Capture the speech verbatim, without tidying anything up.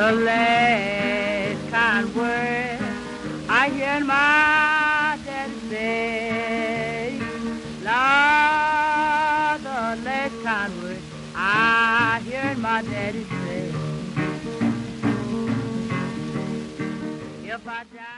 the last kind word I hear my daddy say. Lord, the last kind word I hear my daddy say. If I die